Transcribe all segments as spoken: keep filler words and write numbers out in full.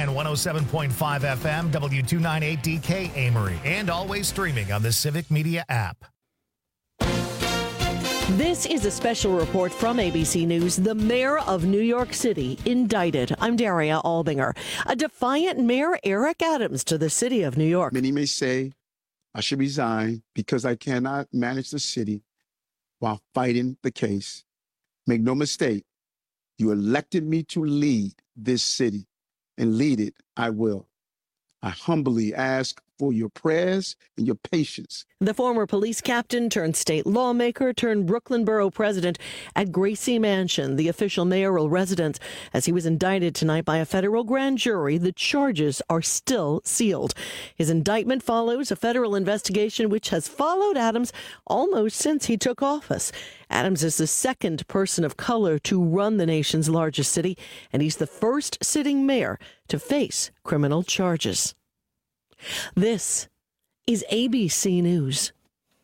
and one oh seven point five F M, W two ninety-eight D K Amory, and always streaming on the Civic Media app. This is a special report from A B C News. The mayor of New York City indicted. I'm Daria Albinger. A defiant Mayor Eric Adams to the city of New York. Many may say I should resign because I cannot manage the city while fighting the case. Make no mistake, you elected me to lead this city, and lead it I will. I humbly ask for your prayers and your patience. The former police captain turned state lawmaker turned Brooklyn Borough president at Gracie Mansion, the official mayoral residence. As he was indicted tonight by a federal grand jury, the charges are still sealed. His indictment follows a federal investigation which has followed Adams almost since he took office. Adams is the second person of color to run the nation's largest city, and he's the first sitting mayor to face criminal charges. This is A B C News.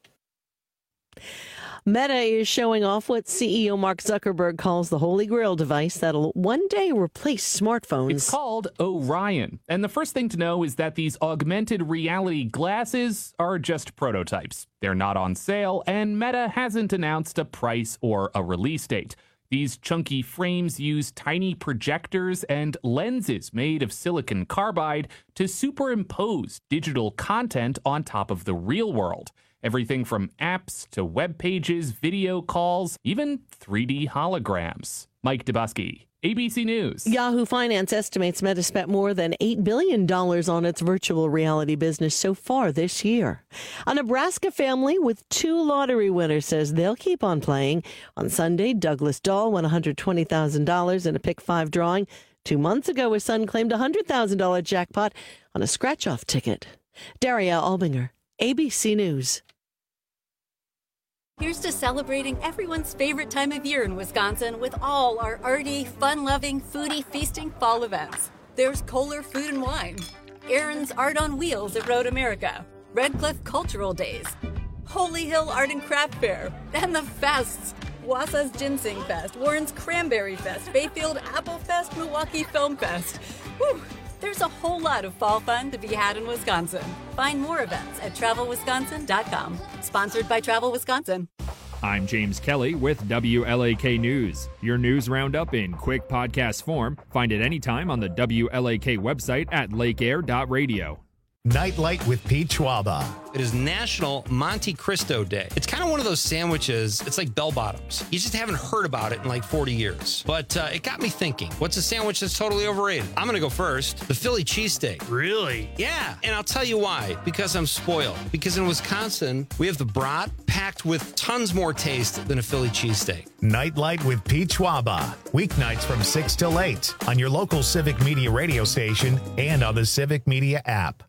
Meta is showing off what C E O Mark Zuckerberg calls the Holy Grail device that'll one day replace smartphones. It's called Orion. And the first thing to know is that these augmented reality glasses are just prototypes. They're not on sale, and Meta hasn't announced a price or a release date. These chunky frames use tiny projectors and lenses made of silicon carbide to superimpose digital content on top of the real world. Everything from apps to web pages, video calls, even three D holograms. Mike Dubusky, A B C News. Yahoo Finance estimates Meta spent more than eight billion dollars on its virtual reality business so far this year. A Nebraska family with two lottery winners says they'll keep on playing. On Sunday, Douglas Dahl won one hundred twenty thousand dollars in a Pick five drawing. Two months ago, his son claimed a one hundred thousand dollars jackpot on a scratch-off ticket. Daria Albinger, A B C News. Here's to celebrating everyone's favorite time of year in Wisconsin with all our arty, fun-loving, foodie, feasting fall events. There's Kohler Food and Wine, Aaron's Art on Wheels at Road America, Red Cliff Cultural Days, Holy Hill Art and Craft Fair, and the fests. Wausau's Ginseng Fest, Warren's Cranberry Fest, Bayfield Apple Fest, Milwaukee Film Fest. Whew. There's a whole lot of fall fun to be had in Wisconsin. Find more events at travel wisconsin dot com. Sponsored by Travel Wisconsin. I'm James Kelly with W L A K News. Your news roundup in quick podcast form. Find it anytime on the W L A K website at lake air dot radio. Nightlight with Pete Schwaba. It is National Monte Cristo Day. It's kind of one of those sandwiches, it's like bell bottoms. You just haven't heard about it in like forty years. But uh, it got me thinking, what's a sandwich that's totally overrated? I'm going to go first. The Philly cheesesteak. Really? Yeah, and I'll tell you why. Because I'm spoiled. Because in Wisconsin, we have the brat packed with tons more taste than a Philly cheesesteak. Nightlight with Pete Schwaba. Weeknights from six till eight on your local Civic Media radio station and on the Civic Media app.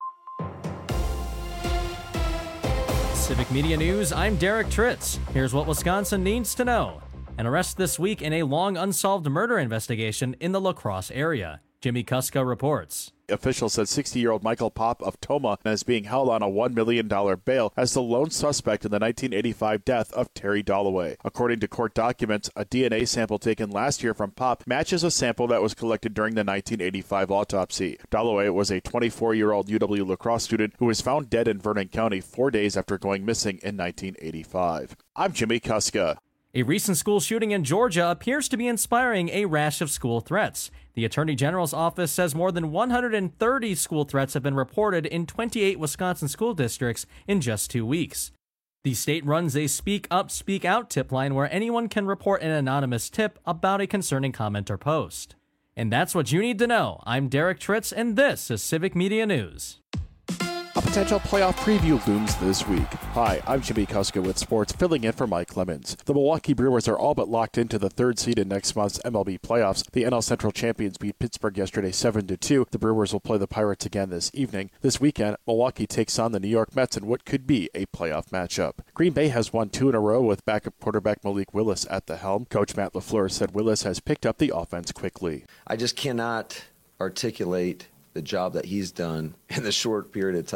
Civic Media News, I'm Derek Tritz. Here's what Wisconsin needs to know. An arrest this week in a long unsolved murder investigation in the La Crosse area. Jimmy Kuska reports. Officials said sixty-year-old Michael Popp of Toma is being held on a one million dollars bail as the lone suspect in the nineteen eighty-five death of Terry Dalloway. According to court documents, a D N A sample taken last year from Popp matches a sample that was collected during the nineteen eighty-five autopsy. Dalloway was a twenty-four-year-old U W La Crosse student who was found dead in Vernon County four days after going missing in nineteen eighty-five. I'm Jimmy Kuska. A recent school shooting in Georgia appears to be inspiring a rash of school threats. The Attorney General's office says more than one hundred thirty school threats have been reported in twenty-eight Wisconsin school districts in just two weeks. The state runs a Speak Up, Speak Out tip line where anyone can report an anonymous tip about a concerning comment or post. And that's what you need to know. I'm Derek Tritz, and this is Civic Media News. A potential playoff preview looms this week. Hi, I'm Jimmy Kuska with sports, filling in for Mike Clemens. The Milwaukee Brewers are all but locked into the third seed in next month's M L B playoffs. The N L Central champions beat Pittsburgh yesterday seven to two. The Brewers will play the Pirates again this evening. This weekend, Milwaukee takes on the New York Mets in what could be a playoff matchup. Green Bay has won two in a row with backup quarterback Malik Willis at the helm. Coach Matt LaFleur said Willis has picked up the offense quickly. I just cannot articulate the job that he's done in the short period of time.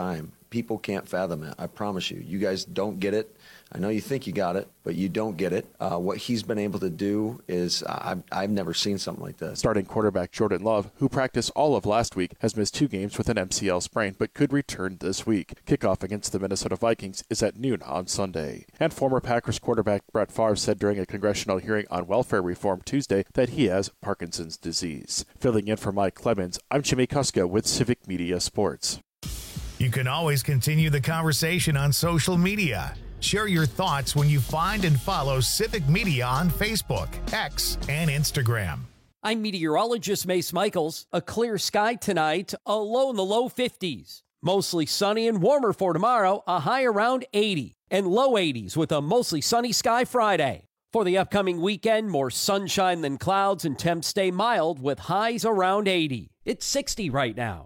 people can't fathom it. I promise you. You guys don't get it. I know you think you got it, but you don't get it. Uh, what he's been able to do is uh, I've, I've never seen something like this. Starting quarterback Jordan Love, who practiced all of last week, has missed two games with an M C L sprain, but could return this week. Kickoff against the Minnesota Vikings is at noon on Sunday. And former Packers quarterback Brett Favre said during a congressional hearing on welfare reform Tuesday that he has Parkinson's disease. Filling in for Mike Clemens, I'm Jimmy Kuska with Civic Media Sports. You can always continue the conversation on social media. Share your thoughts when you find and follow Civic Media on Facebook, X, and Instagram. I'm meteorologist Mace Michaels. A clear sky tonight, a low in the low fifties. Mostly sunny and warmer for tomorrow, a high around eighty. And low eighties with a mostly sunny sky Friday. For the upcoming weekend, more sunshine than clouds and temps stay mild with highs around eighty. It's sixty right now.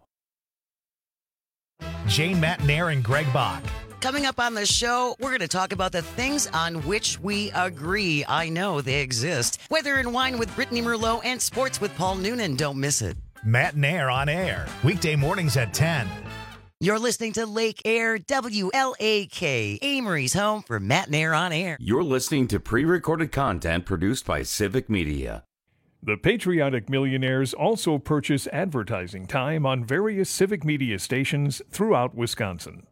Jane Matnair and Greg Bach. Coming up on the show, we're going to talk about the things on which we agree. I know they exist. Weather and Wine with Brittany Merlot and Sports with Paul Noonan. Don't miss it. Matt Nair on air, weekday mornings at ten. You're listening to Lake Air W L A K, Amory's home for Matt Nair on air. You're listening to pre-recorded content produced by Civic Media. The Patriotic Millionaires also purchase advertising time on various Civic Media stations throughout Wisconsin.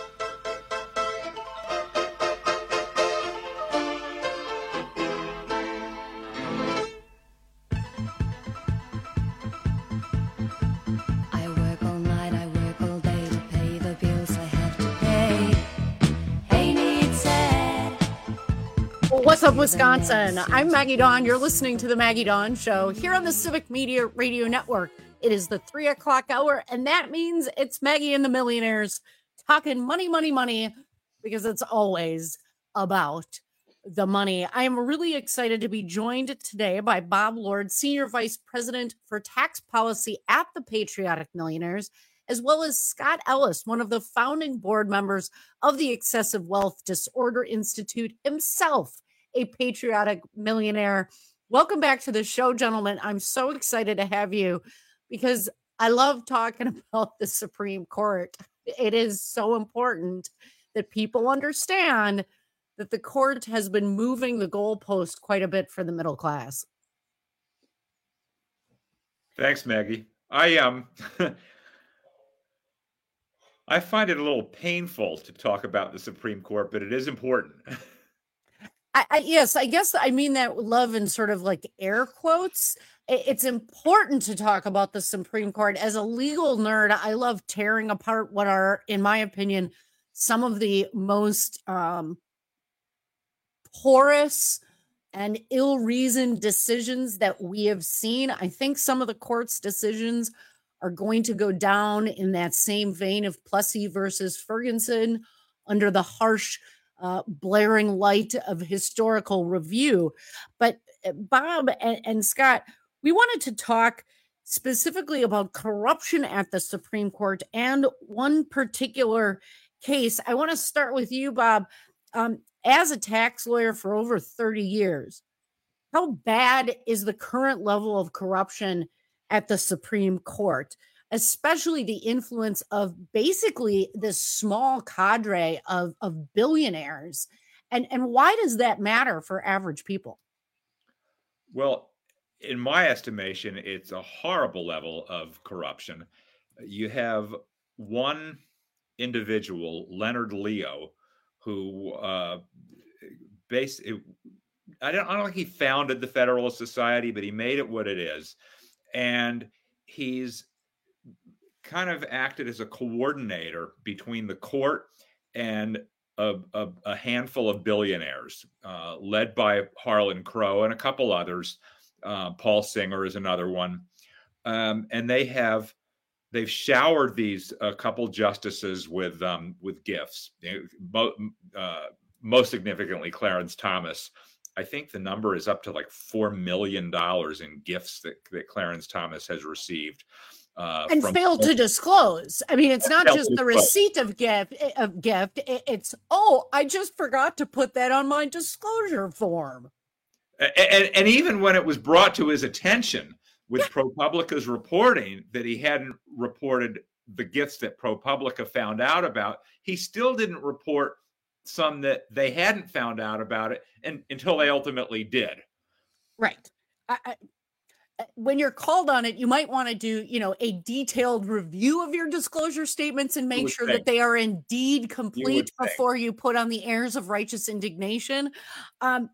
What's up, Wisconsin? I'm Maggie Dawn. You're listening to the Maggie Dawn Show here on the Civic Media Radio Network. It is the three o'clock hour, and that means it's Maggie and the Millionaires talking money, money, money, because it's always about the money. I am really excited to be joined today by Bob Lord, Senior Vice President for Tax Policy at the Patriotic Millionaires, as well as Scott Ellis, one of the founding board members of the Excessive Wealth Disorder Institute, himself a patriotic millionaire. Welcome back to the show, gentlemen. I'm so excited to have you because I love talking about the Supreme Court. It is so important that people understand that the court has been moving the goalpost quite a bit for the middle class. Thanks, Maggie. I um I find it a little painful to talk about the Supreme Court, but it is important. I, I, yes, I guess I mean that love in sort of like air quotes. It's important to talk about the Supreme Court. As a legal nerd, I love tearing apart what are, in my opinion, some of the most um, porous and ill-reasoned decisions that we have seen. I think some of the court's decisions are going to go down in that same vein of Plessy versus Ferguson, under the harsh Uh, blaring light of historical review. But uh, Bob and, and Scott, we wanted to talk specifically about corruption at the Supreme Court and one particular case. I want to start with you, Bob. Um, as a tax lawyer for over thirty years, how bad is the current level of corruption at the Supreme Court, especially the influence of basically this small cadre of, of billionaires? And, and why does that matter for average people? Well, in my estimation, it's a horrible level of corruption. You have one individual, Leonard Leo, who uh, basically, I don't, I don't think he founded the Federalist Society, but he made it what it is. And he's kind of acted as a coordinator between the court and a, a, a handful of billionaires, uh, led by Harlan Crow and a couple others. Uh, Paul Singer is another one. Um, and they have, they've showered these a couple justices with, um, with gifts. Uh, most significantly, Clarence Thomas. I think the number is up to like four million dollars in gifts that, that Clarence Thomas has received. Uh, and from- failed to disclose. I mean, it's not just the receipt of gift. Of gift. It's, oh, I just forgot to put that on my disclosure form. And, and, and even when it was brought to his attention with ProPublica's reporting that he hadn't reported the gifts that ProPublica found out about, he still didn't report some that they hadn't found out about it and, until they ultimately did. Right. I, I, when you're called on it, you might want to do, you know, a detailed review of your disclosure statements and make sure think. that they are indeed complete You before you put on the airs of righteous indignation. Um,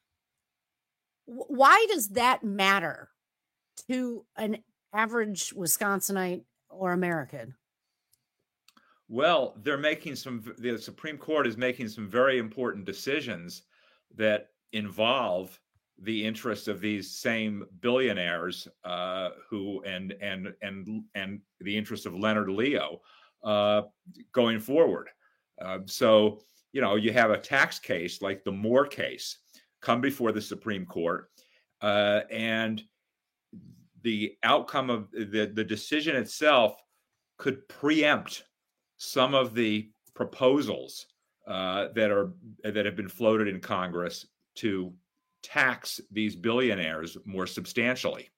why does that matter to an average Wisconsinite or American? Well, they're making some, the Supreme Court is making some very important decisions that involve the interests of these same billionaires uh, who and and and and the interests of Leonard Leo uh, going forward. Uh, so, you know, you have a tax case like the Moore case come before the Supreme Court, uh, and the outcome of the, the decision itself could preempt some of the proposals uh, that are that have been floated in Congress to tax these billionaires more substantially.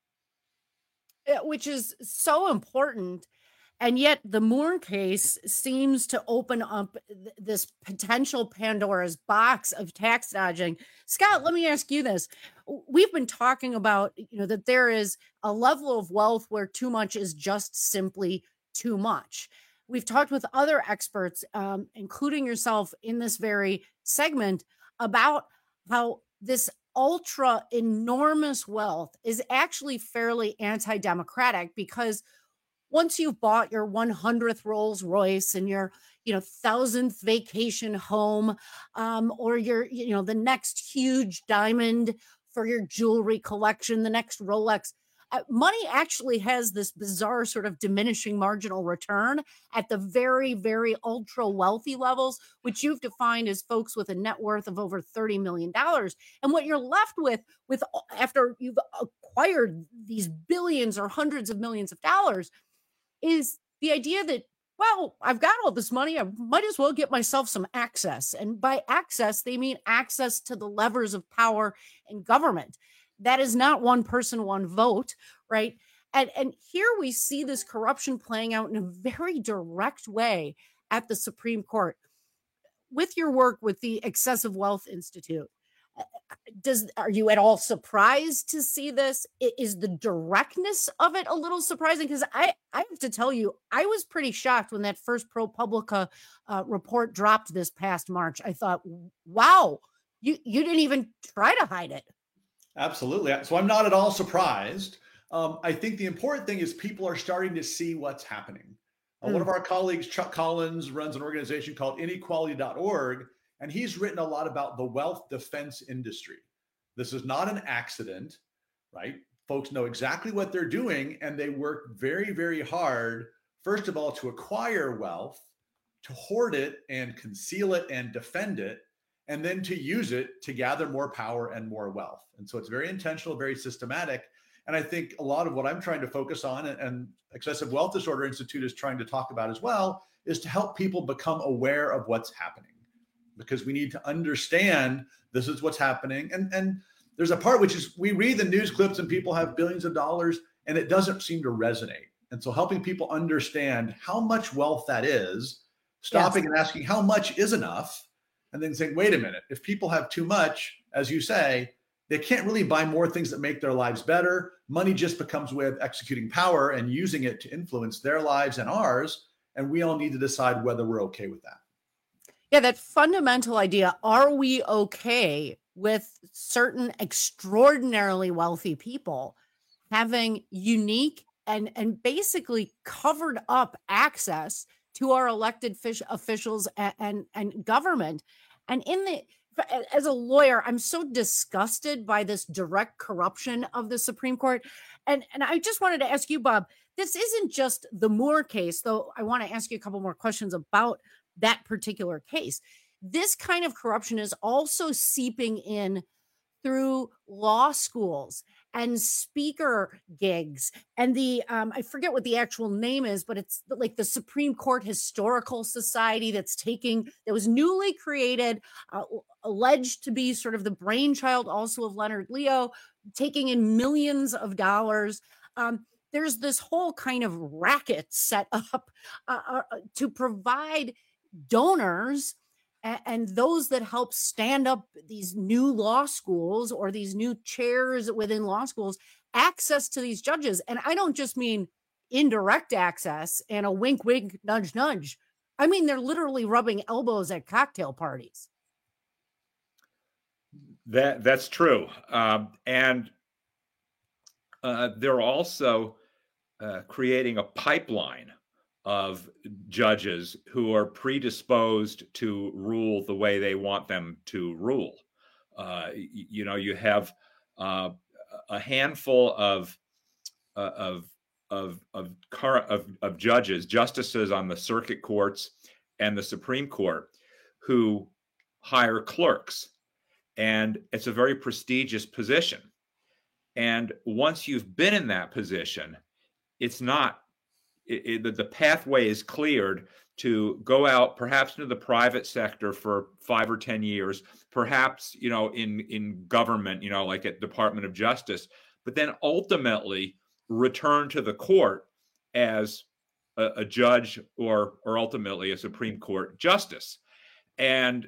Which is so important. And yet the Moore case seems to open up th- this potential Pandora's box of tax dodging. Scott, let me ask you this. We've been talking about, you know, that there is a level of wealth where too much is just simply too much. We've talked with other experts, um, including yourself in this very segment, about how this ultra enormous wealth is actually fairly anti-democratic, because once you've bought your one hundredth Rolls Royce and your, you know, thousandth vacation home, um, or your, you know, the next huge diamond for your jewelry collection, the next Rolex, uh, money actually has this bizarre sort of diminishing marginal return at the very, very ultra wealthy levels, which you've defined as folks with a net worth of over thirty million dollars. And what you're left with, with after you've acquired these billions or hundreds of millions of dollars, is the idea that, well, I've got all this money, I might as well get myself some access. And by access, they mean access to the levers of power in government. That is not one person, one vote, right? And, and here we see this corruption playing out in a very direct way at the Supreme Court. With your work with the Excessive Wealth Institute, does are you at all surprised to see this? Is the directness of it a little surprising? Because I, I have to tell you, I was pretty shocked when that first ProPublica uh, report dropped this past March. I thought, wow, you, you didn't even try to hide it. Absolutely. So I'm not at all surprised. Um, I think the important thing is people are starting to see what's happening. Uh, mm. One of our colleagues, Chuck Collins, runs an organization called inequality dot org. And he's written a lot about the wealth defense industry. This is not an accident, right? Folks know exactly what they're doing, and they work very, very hard, first of all, to acquire wealth, to hoard it and conceal it and defend it, and then to use it to gather more power and more wealth. And so it's very intentional, very systematic. And I think a lot of what I'm trying to focus on, and, and Excessive Wealth Disorder Institute is trying to talk about as well, is to help people become aware of what's happening. Because we need to understand this is what's happening. And, and there's a part which is we read the news clips and people have billions of dollars and it doesn't seem to resonate. And so helping people understand how much wealth that is, stopping yes. and asking how much is enough, and then saying, wait a minute, if people have too much, as you say, they can't really buy more things that make their lives better. Money just becomes a way of executing power and using it to influence their lives and ours. And we all need to decide whether we're okay with that. Yeah, that fundamental idea, are we okay with certain extraordinarily wealthy people having unique and, and basically covered up access to our elected fish, officials and, and, and government? And in the, as a lawyer, I'm so disgusted by this direct corruption of the Supreme Court. And, and I just wanted to ask you, Bob, this isn't just the Moore case, though I want to ask you a couple more questions about that particular case. This kind of corruption is also seeping in through law schools and speaker gigs and the um, I forget what the actual name is, but it's like the Supreme Court Historical Society that's taking that was newly created, uh, alleged to be sort of the brainchild also of Leonard Leo, taking in millions of dollars. Um, there's this whole kind of racket set up uh, uh, to provide donors and, and those that help stand up these new law schools or these new chairs within law schools access to these judges. And I don't just mean indirect access and a wink, wink, nudge, nudge. I mean, they're literally rubbing elbows at cocktail parties. That that's true. Um, and uh, they're also uh, creating a pipeline of judges who are predisposed to rule the way they want them to rule. Uh, you, you know, you have uh, a handful of uh, of of of current of, of judges, justices on the circuit courts and the Supreme Court, who hire clerks, and it's a very prestigious position. And once you've been in that position, it's not it, it, the pathway is cleared to go out, perhaps into the private sector for five or ten years, perhaps, you know, in in government, you know, like at Department of Justice, but then ultimately return to the court as a, a judge or or ultimately a Supreme Court justice. And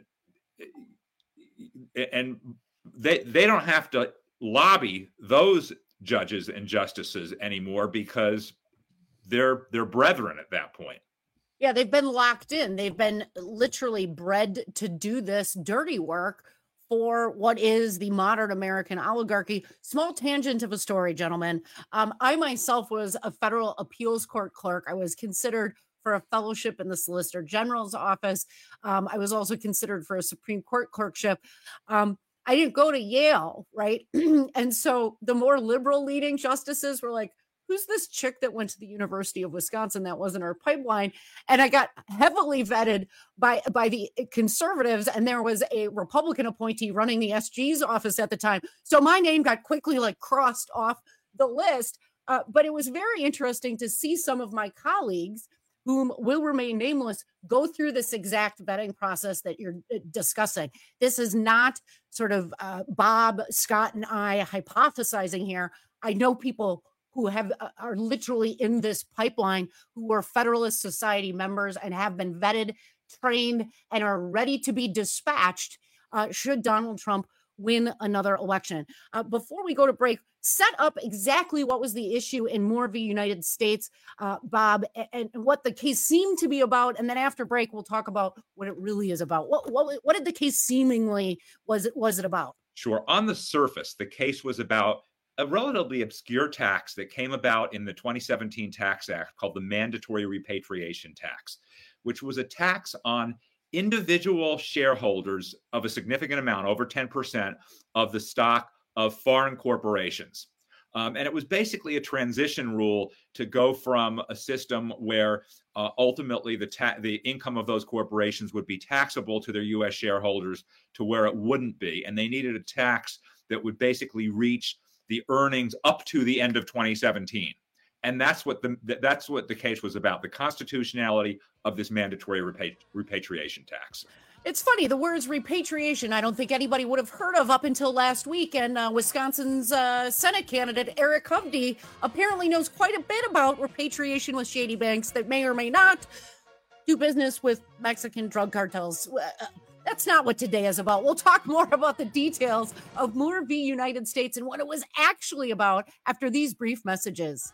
and they they don't have to lobby those judges and justices anymore because they're they're brethren at that point. Yeah, they've been locked in. They've been literally bred to do this dirty work for what is the modern American oligarchy. Small tangent of a story, gentlemen. Um, I myself was a federal appeals court clerk. I was considered for a fellowship in the Solicitor General's office. Um, I was also considered for a Supreme Court clerkship. Um, I didn't go to Yale, right? And so the more liberal leading justices were like, who's this chick that went to the University of Wisconsin that wasn't our pipeline? And I got heavily vetted by, by the conservatives, and there was a Republican appointee running the S G's office at the time. So my name got quickly like crossed off the list. Uh, but it was very interesting to see some of my colleagues, whom will remain nameless, go through this exact vetting process that you're discussing. This is not sort of uh, Bob, Scott, and I hypothesizing here. I know people who have uh, are literally in this pipeline, who are Federalist Society members and have been vetted, trained, and are ready to be dispatched uh, should Donald Trump win another election. Uh, before we go to break, set up exactly what was the issue in Moore v. United States, uh, Bob, and, and what the case seemed to be about. And then after break, we'll talk about what it really is about. What what, what did the case seemingly was it was it about? Sure. On the surface, the case was about a relatively obscure tax that came about in the twenty seventeen Tax Act called the Mandatory Repatriation Tax, which was a tax on individual shareholders of a significant amount, over ten percent of the stock of foreign corporations. Um, and it was basically a transition rule to go from a system where uh, ultimately the ta- the income of those corporations would be taxable to their U S shareholders to where it wouldn't be. And they needed a tax that would basically reach the earnings up to the end of twenty seventeen. And that's what the that's what the case was about, the constitutionality of this mandatory repatri- repatriation tax. It's funny, the words repatriation, I don't think anybody would have heard of up until last week. And uh, Wisconsin's uh, Senate candidate, Eric Hovde, apparently knows quite a bit about repatriation with shady banks that may or may not do business with Mexican drug cartels. Uh, That's not what today is about. We'll talk more about the details of Moore v. United States and what it was actually about after these brief messages.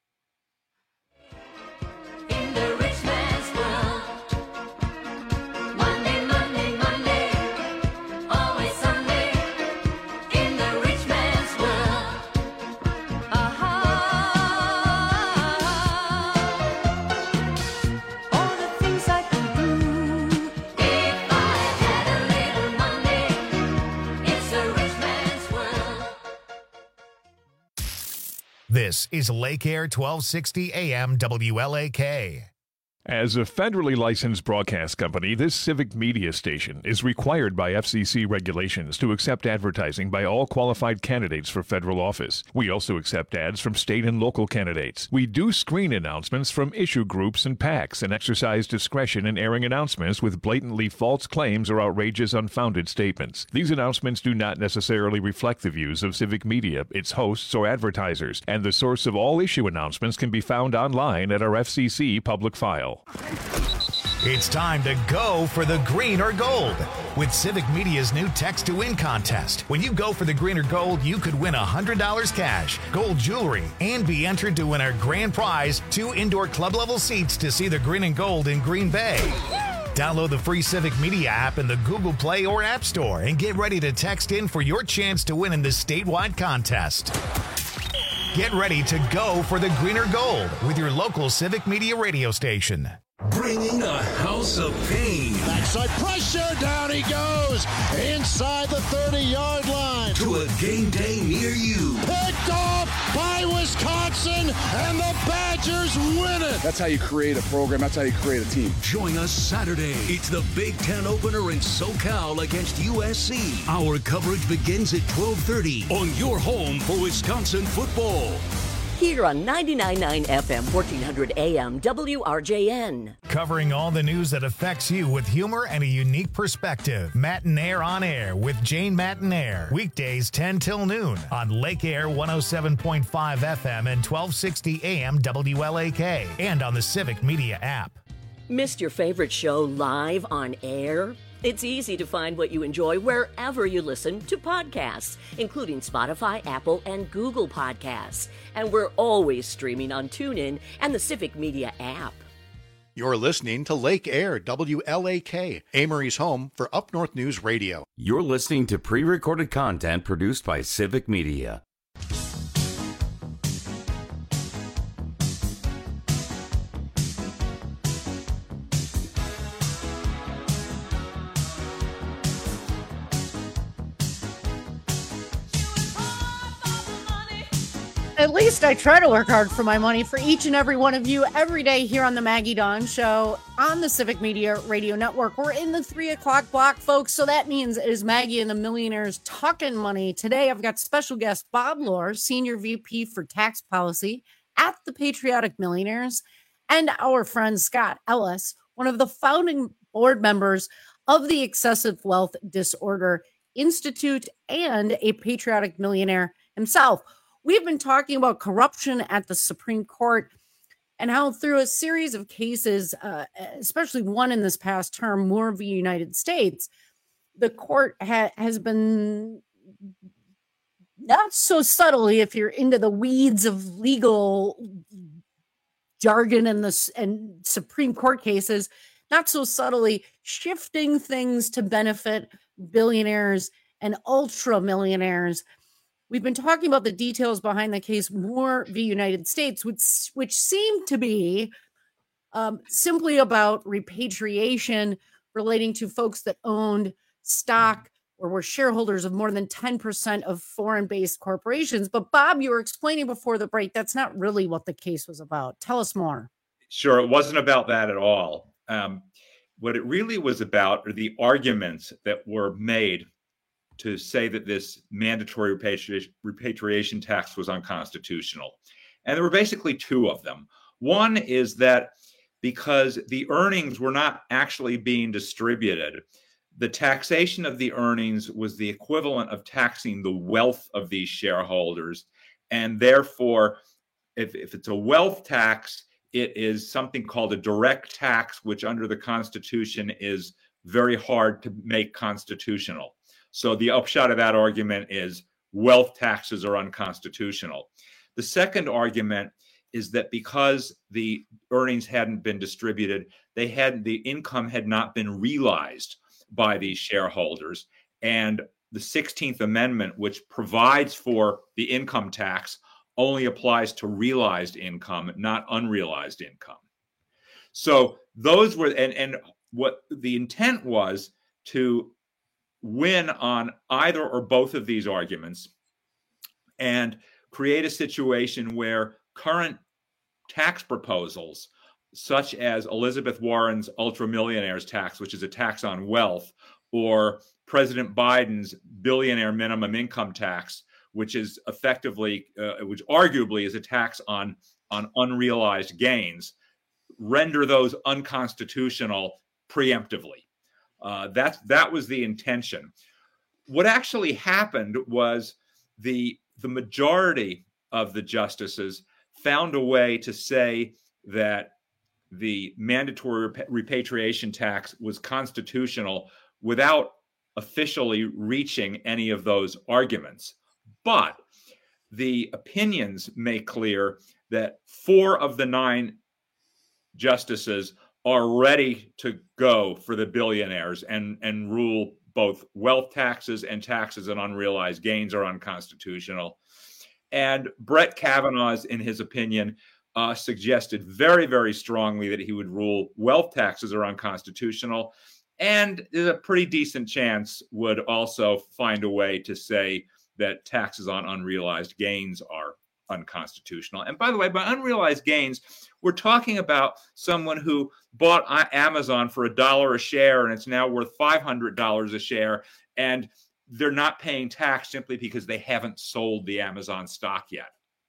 In the rich man's world, Monday, Monday, Monday, always Sunday. In the rich man's world, aha, all the things I could do if I had a little money. It's a rich man's world. This is Lake Air twelve sixty A M W L A K. As a federally licensed broadcast company, this civic media station is required by F C C regulations to accept advertising by all qualified candidates for federal office. We also accept ads from state and local candidates. We do screen announcements from issue groups and PACs and exercise discretion in airing announcements with blatantly false claims or outrageous unfounded statements. These announcements do not necessarily reflect the views of Civic Media, its hosts, or advertisers, and the source of all issue announcements can be found online at our F C C public file. It's time to go for the green or gold with Civic Media's new Text to Win contest. When you go for the green or gold, you could win one hundred dollars cash, gold jewelry, and be entered to win our grand prize, two indoor club-level seats to see the green and gold in Green Bay. Download the free Civic Media app in the Google Play or App Store and get ready to text in for your chance to win in this statewide contest. Get ready to go for the green or gold with your local Civic Media radio station. Bringing a house of pain. Backside pressure, down he goes, inside the thirty-yard line. To a game day near you. Picked off by Wisconsin, and the Badgers win it. That's how you create a program. That's how you create a team. Join us Saturday. It's the Big Ten opener in SoCal against U S C. Our coverage begins at twelve thirty on your home for Wisconsin football. Here on ninety-nine point nine F M, fourteen hundred A M, W R J N. Covering all the news that affects you with humor and a unique perspective. Matinaire on Air with Jane Matinaire. Weekdays ten till noon on Lake Air one oh seven point five F M and twelve sixty A M W L A K and on the Civic Media app. Missed your favorite show live on air? It's easy to find what you enjoy wherever you listen to podcasts, including Spotify, Apple, and Google Podcasts. And we're always streaming on TuneIn and the Civic Media app. You're listening to Lake Air W L A K, Amory's home for Up North News Radio. You're listening to pre-recorded content produced by Civic Media. At least I try to work hard for my money for each and every one of you every day here on the Maggie Dawn Show on the Civic Media Radio Network. We're in the three o'clock block, folks, so that means it is Maggie and the Millionaires Talking Money. Today, I've got special guest Bob Lohr, Senior V P for Tax Policy at the Patriotic Millionaires, and our friend Scott Ellis, one of the founding board members of the Excessive Wealth Disorder Institute and a patriotic millionaire himself. We've been talking about corruption at the Supreme Court and how through a series of cases, uh, especially one in this past term, Moore v. United States, the court ha- has been not so subtly, if you're into the weeds of legal jargon and the and Supreme Court cases, not so subtly shifting things to benefit billionaires and ultra millionaires. We've been talking about the details behind the case Moore v. United States, which, which seemed to be um, simply about repatriation relating to folks that owned stock or were shareholders of more than ten percent of foreign-based corporations. But Bob, you were explaining before the break, that's not really what the case was about. Tell us more. Sure, it wasn't about that at all. Um, what it really was about are the arguments that were made to say that this mandatory repatriation, repatriation tax was unconstitutional. And there were basically two of them. One is that because the earnings were not actually being distributed, the taxation of the earnings was the equivalent of taxing the wealth of these shareholders. And therefore, if, if it's a wealth tax, it is something called a direct tax, which under the Constitution is very hard to make constitutional. So the upshot of that argument is wealth taxes are unconstitutional. The second argument is that because the earnings hadn't been distributed, they had the income had not been realized by these shareholders. And the sixteenth Amendment, which provides for the income tax, only applies to realized income, not unrealized income. So those were, and, and what the intent was to win on either or both of these arguments and create a situation where current tax proposals such as Elizabeth Warren's ultramillionaires tax, which is a tax on wealth, or President Biden's billionaire minimum income tax, which is effectively, uh, which arguably is a tax on, on unrealized gains, render those unconstitutional preemptively. Uh, that, that was the intention. What actually happened was the, the majority of the justices found a way to say that the mandatory rep- repatriation tax was constitutional without officially reaching any of those arguments. But the opinions make clear that four of the nine justices are ready to go for the billionaires and, and rule both wealth taxes and taxes on unrealized gains are unconstitutional. And Brett Kavanaugh, in his opinion, uh, suggested very, very strongly that he would rule wealth taxes are unconstitutional. And there's a pretty decent chance would also find a way to say that taxes on unrealized gains are unconstitutional. And by the way, by unrealized gains, we're talking about someone who bought Amazon for a dollar a share and it's now worth five hundred dollars a share. And they're not paying tax simply because they haven't sold the Amazon stock yet.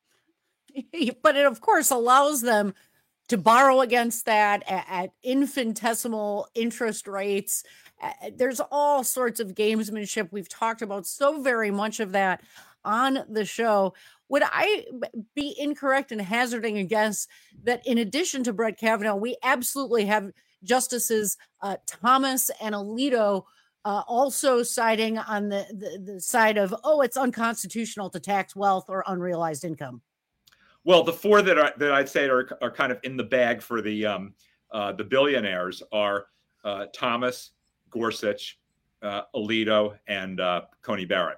But it, of course, allows them to borrow against that at, at infinitesimal interest rates. Uh, there's all sorts of gamesmanship. We've talked about so very much of that on the show. Would I be incorrect in hazarding a guess that in addition to Brett Kavanaugh, we absolutely have Justices uh, Thomas and Alito uh, also siding on the, the, the side of, oh, it's unconstitutional to tax wealth or unrealized income? Well, the four that are, that I'd say are, are kind of in the bag for the um, uh, the billionaires are uh, Thomas, Gorsuch, uh, Alito, and uh, Coney Barrett.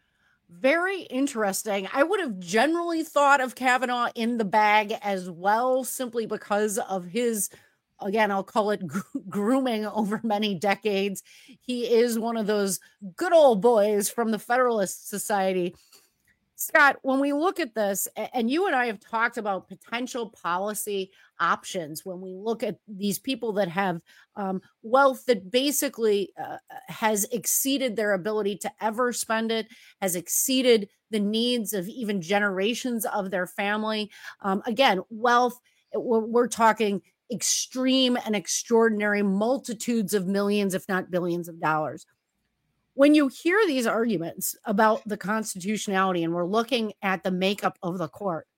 Very interesting. I would have generally thought of Kavanaugh in the bag as well, simply because of his, again, I'll call it gr- grooming over many decades. He is one of those good old boys from the Federalist Society. Scott, when we look at this, and you and I have talked about potential policy options, when we look at these people that have um, wealth that basically uh, has exceeded their ability to ever spend it, has exceeded the needs of even generations of their family. Um, again, wealth, we're, we're talking extreme and extraordinary multitudes of millions, if not billions of dollars. When you hear these arguments about the constitutionality, and we're looking at the makeup of the court,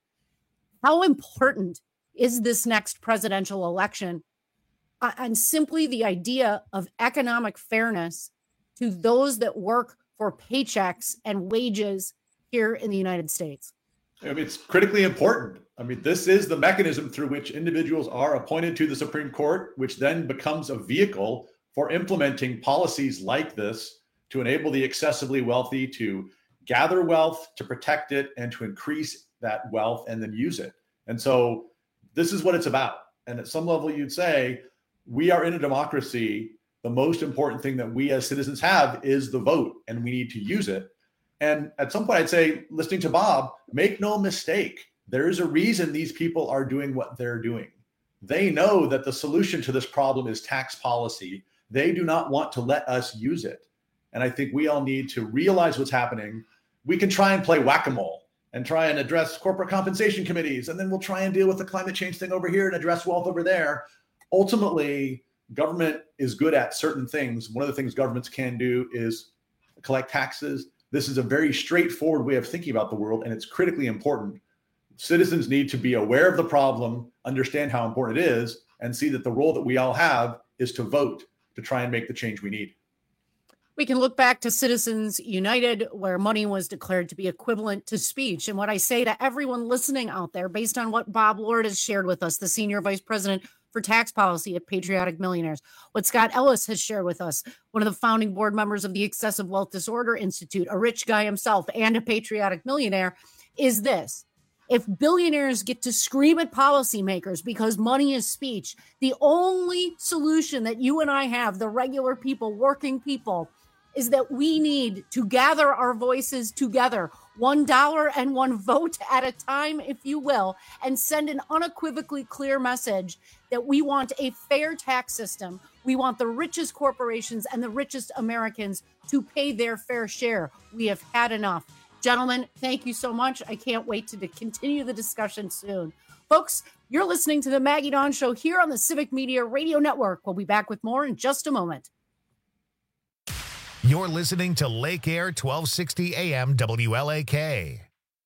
how important is this next presidential election uh, and simply the idea of economic fairness to those that work for paychecks and wages here in the United States? I mean, it's critically important. I mean, this is the mechanism through which individuals are appointed to the Supreme Court, which then becomes a vehicle for implementing policies like this to enable the excessively wealthy to gather wealth, to protect it, and to increase that wealth and then use it. And so this is what it's about. And at some level, you'd say, we are in a democracy. The most important thing that we as citizens have is the vote, and we need to use it. And at some point, I'd say, listening to Bob, make no mistake, there is a reason these people are doing what they're doing. They know that the solution to this problem is tax policy. They do not want to let us use it. And I think we all need to realize what's happening. We can try and play whack-a-mole and try and address corporate compensation committees, and then we'll try and deal with the climate change thing over here and address wealth over there. Ultimately, government is good at certain things. One of the things governments can do is collect taxes. This is a very straightforward way of thinking about the world, and it's critically important. Citizens need to be aware of the problem, understand how important it is, and see that the role that we all have is to vote to try and make the change we need. We can look back to Citizens United, where money was declared to be equivalent to speech. And what I say to everyone listening out there, based on what Bob Lord has shared with us, the Senior Vice President for Tax Policy at Patriotic Millionaires, what Scott Ellis has shared with us, one of the founding board members of the Excessive Wealth Disorder Institute, a rich guy himself and a patriotic millionaire, is this. If billionaires get to scream at policymakers because money is speech, the only solution that you and I have, the regular people, working people, is that we need to gather our voices together, one dollar and one vote at a time, if you will, and send an unequivocally clear message that we want a fair tax system. We want the richest corporations and the richest Americans to pay their fair share. We have had enough. Gentlemen, thank you so much. I can't wait to, to continue the discussion soon. Folks, you're listening to the Maggie Dawn Show here on the Civic Media Radio Network. We'll be back with more in just a moment. You're listening to Lake Air twelve sixty A M W L A K.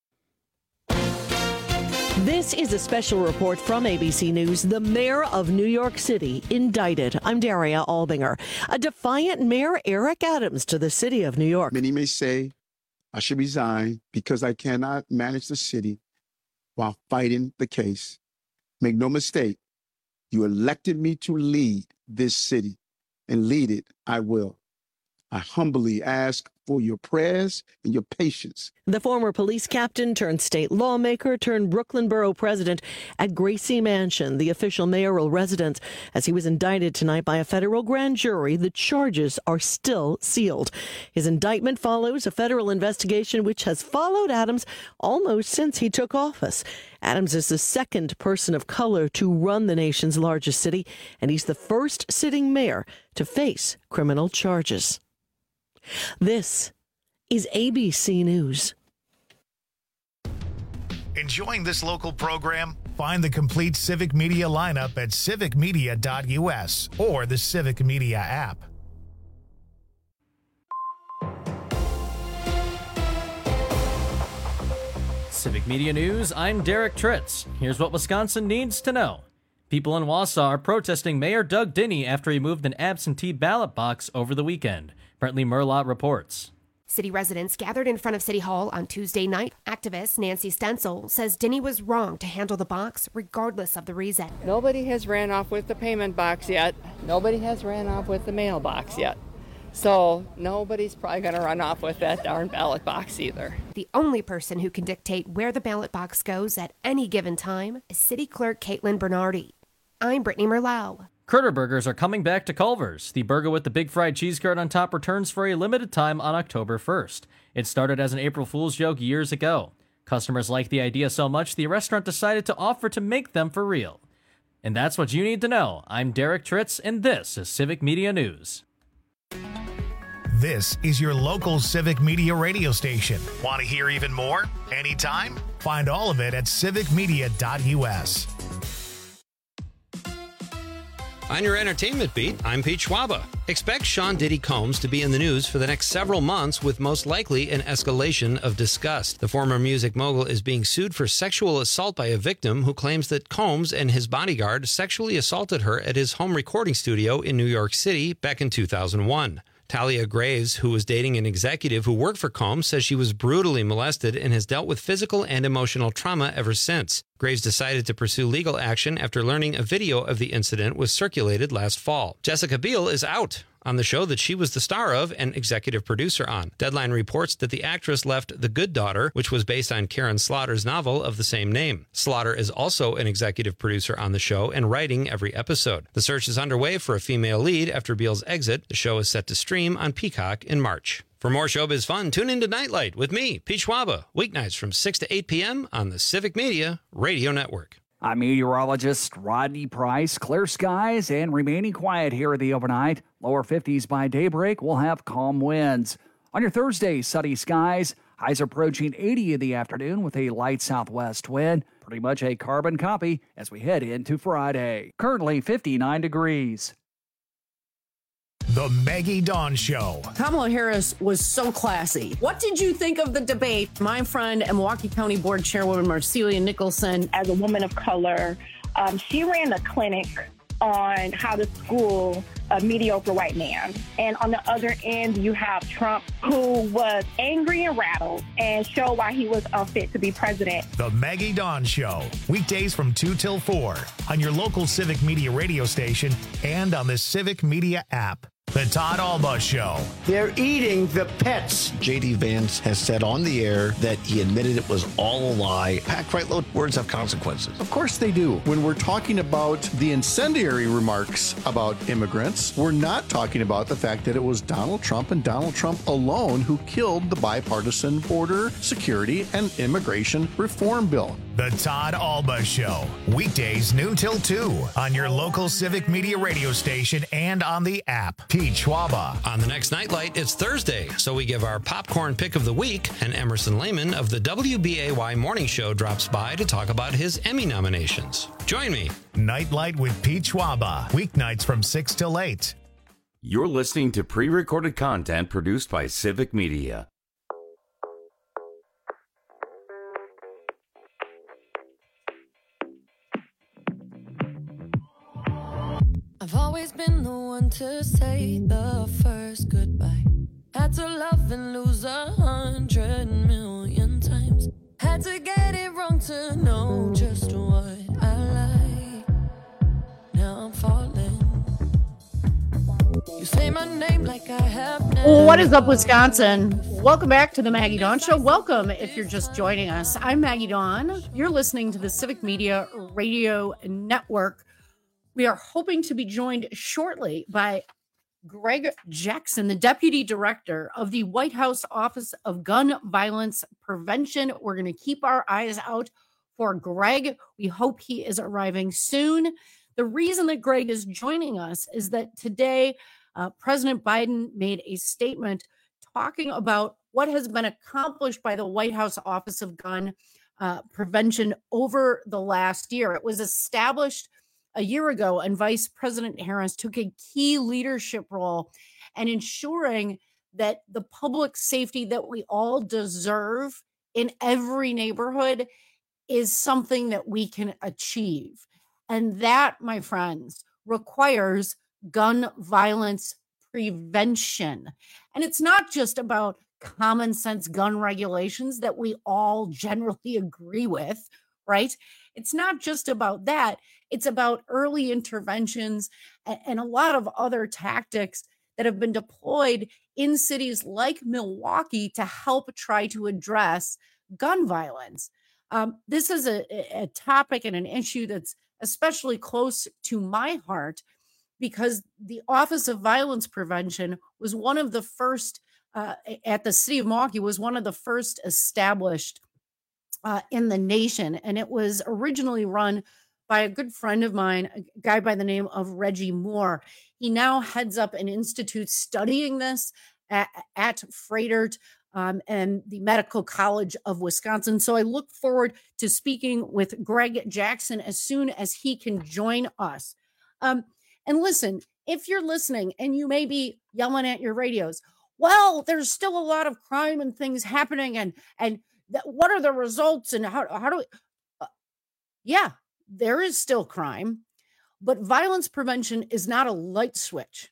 This is a special report from A B C News. The mayor of New York City indicted. I'm Daria Albinger. A defiant Mayor Eric Adams to the city of New York. Many may say I should resign because I cannot manage the city while fighting the case. Make no mistake, you elected me to lead this city, and lead it I will. I humbly ask for your prayers and your patience. The former police captain turned state lawmaker turned Brooklyn Borough president at Gracie Mansion, the official mayoral residence. As he was indicted tonight by a federal grand jury, the charges are still sealed. His indictment follows a federal investigation which has followed Adams almost since he took office. Adams is the second person of color to run the nation's largest city, and he's the first sitting mayor to face criminal charges. This is A B C News. Enjoying this local program? Find the complete Civic Media lineup at civic media dot U S or the Civic Media app. Civic Media News, I'm Derek Tritz. Here's what Wisconsin needs to know. People in Wausau are protesting Mayor Doug Dinney after he moved an absentee ballot box over the weekend. Brentley Merlot reports. City residents gathered in front of City Hall on Tuesday night. Activist Nancy Stencil says Dinney was wrong to handle the box regardless of the reason. Nobody has ran off with the payment box yet. Nobody has ran off with the mailbox yet. So nobody's probably going to run off with that darn ballot box either. The only person who can dictate where the ballot box goes at any given time is City Clerk Caitlin Bernardi. I'm Brittany Merlau. Critter Burgers are coming back to Culver's. The burger with the big fried cheese curd on top returns for a limited time on October first. It started as an April Fool's joke years ago. Customers liked the idea so much, the restaurant decided to offer to make them for real. And that's what you need to know. I'm Derek Tritz, and this is Civic Media News. This is your local Civic Media radio station. Want to hear even more? Anytime? Find all of it at civic media dot U S. On your entertainment beat, I'm Pete Schwaba. Expect Sean Diddy Combs to be in the news for the next several months with most likely an escalation of disgust. The former music mogul is being sued for sexual assault by a victim who claims that Combs and his bodyguard sexually assaulted her at his home recording studio in New York City back in two thousand one. Talia Graves, who was dating an executive who worked for Combs, says she was brutally molested and has dealt with physical and emotional trauma ever since. Graves decided to pursue legal action after learning a video of the incident was circulated last fall. Jessica Biel is out on the show that she was the star of and executive producer on. Deadline reports that the actress left The Good Daughter, which was based on Karen Slaughter's novel of the same name. Slaughter is also an executive producer on the show and writing every episode. The search is underway for a female lead after Biel's exit. The show is set to stream on Peacock in March. For more showbiz fun, tune into Nightlight with me, Pete Schwaba, weeknights from six to eight p.m. on the Civic Media Radio Network. I'm meteorologist Rodney Price. Clear skies and remaining quiet here at the overnight. Lower fifties by daybreak. We'll have calm winds. On your Thursday, sunny skies. Highs approaching eighty in the afternoon with a light southwest wind. Pretty much a carbon copy as we head into Friday. Currently fifty-nine degrees. The Maggie Dawn Show. Kamala Harris was so classy. What did you think of the debate? My friend and Milwaukee County Board Chairwoman Marcelia Nicholson. As a woman of color, um, she ran a clinic on how to school a mediocre white man. And on the other end, you have Trump, who was angry and rattled and showed why he was unfit to be president. The Maggie Dawn Show. Weekdays from two till four on your local Civic Media radio station and on the Civic Media app. The The Todd Alba Show. They're eating the pets. J D. Vance has said on the air that he admitted it was all a lie. Packed right low, words have consequences. Of course they do. When we're talking about the incendiary remarks about immigrants, we're not talking about the fact that it was Donald Trump and Donald Trump alone who killed the bipartisan border security and immigration reform bill. The Todd Alba Show. Weekdays noon till two on your local Civic Media radio station and on the app. Pete Schwaba. On the next Nightlight, it's Thursday, so we give our popcorn pick of the week, and Emerson Lehman of the W B A Y Morning Show drops by to talk about his Emmy nominations. Join me. Nightlight with Pete Schwaba. Weeknights from six till eight. You're listening to pre-recorded content produced by Civic Media. I've always been the one to say the first goodbye. Had to love and lose a hundred million times. Had to get it wrong to know just what I like. Now I'm falling. You say my name like I have never. What is up, Wisconsin? Welcome back to the Maggie Dawn Show. Welcome if you're just joining us. I'm Maggie Dawn. You're listening to the Civic Media Radio Network. We are hoping to be joined shortly by Greg Jackson, the Deputy Director of the White House Office of Gun Violence Prevention. We're going to keep our eyes out for Greg. We hope he is arriving soon. The reason that Greg is joining us is that today uh, President Biden made a statement talking about what has been accomplished by the White House Office of Gun uh, Prevention over the last year. It was established a year ago, and Vice President Harris took a key leadership role in ensuring that the public safety that we all deserve in every neighborhood is something that we can achieve. And that, my friends, requires gun violence prevention. And it's not just about common sense gun regulations that we all generally agree with, right? It's not just about that. It's about early interventions and a lot of other tactics that have been deployed in cities like Milwaukee to help try to address gun violence. Um, this is a, a topic and an issue that's especially close to my heart because the Office of Violence Prevention was one of the first uh, at the city of Milwaukee, was one of the first established uh, in the nation. And it was originally run by a good friend of mine, a guy by the name of Reggie Moore. He now heads up an institute studying this at, at Froedtert um, and the Medical College of Wisconsin. So I look forward to speaking with Greg Jackson as soon as he can join us. Um, and listen, if you're listening and you may be yelling at your radios, well, there's still a lot of crime and things happening, and and th- what are the results, and how how do we? Uh, yeah. There is still crime, but violence prevention is not a light switch.